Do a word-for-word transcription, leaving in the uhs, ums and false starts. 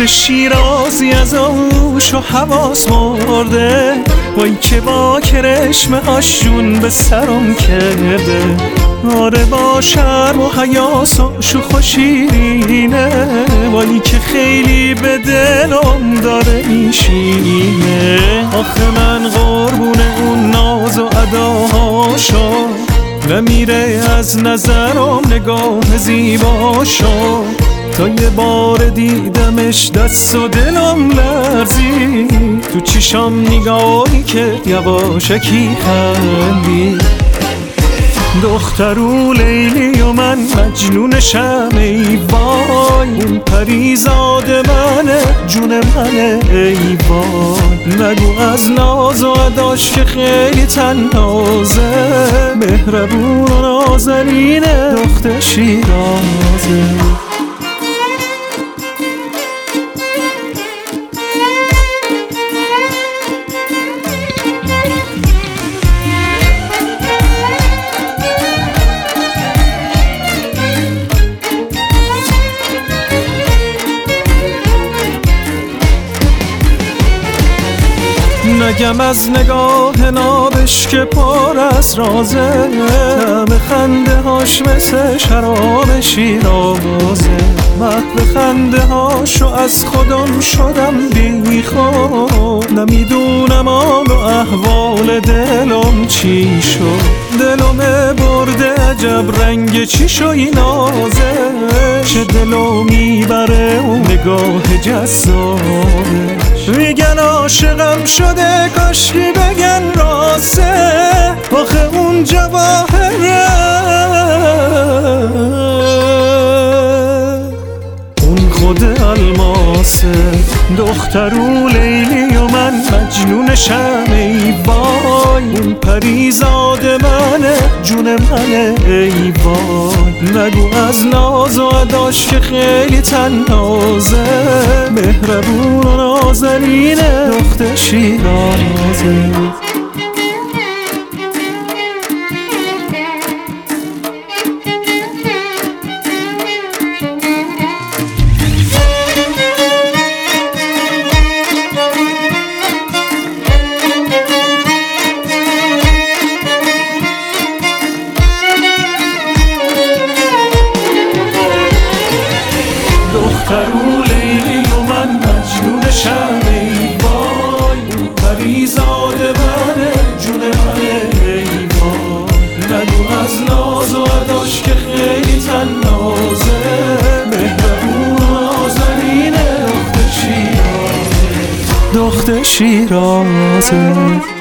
شیرازی از آغوش و حواس مرده، وای که با کرشمه‌هاش جون به سرم کرده. آره با شرم و حیاس و شوخ و شیرینه، وای که خیلی به دلم داره میشینه. آخه من قربون اون ناز و اداهاشو، نمیره از نظرم نگاه زیباشو. تا یه بار دیدمش دست و دلم لرزی، تو چشام نگاهی که یواشکی خندی. دخترو لیلی و من مجنونشم ای وای، اون پریزاد منه جون منه ای وای. نگو از ناز و اداش که خیلی تنازه، مهربون و نازنینه دختر شیرازه. نگم از نگاه نابش که پر از رازه، طعم خنده هاش مثل شراب شیرازه. محو خنده هاشو از خودم شدم بی خود، نمیدونم آن و احوال دلم چی شد. دلم برده عجب رنگ چی شو این نازه، چه دلو میبره اون نگاه جذابش. میگن عاشقم شده کاشکی بگن راسته، آخه اون جواهره اون خود الماسه. دخترو لیلی و من مجنونشم ای وای، اون پریزاد منه جون منه ای وای. نگو از ناز و اداش که خیلی تنازه، مهربون و نازنینه دختر شیرازه. دخترو لیلی و من مجنونشم ای وای، اون پریزاد منه جون منه ای وای. نگو از ناز و اداش که خیلی تنازه، مهربون و نازنینه دختر شیرازه دختر شیرازه.